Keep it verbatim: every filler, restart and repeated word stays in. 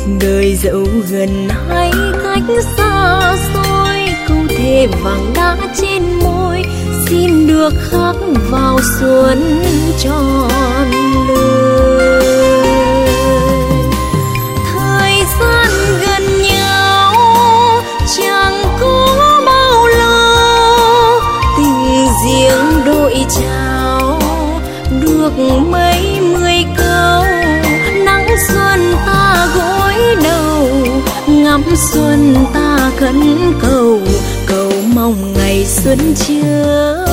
đời dẫu gần hay cách xa xôi, câu thề vàng đã trên môi xin được khắc vào xuân tròn lời. Thời gian gần nhau chẳng có bao lâu, tình riêng đôi trao được mấy mươi câu. Nắng xuân ta gối đầu, ngắm xuân ta khấn cầu, cầu mong ngày xuân chưa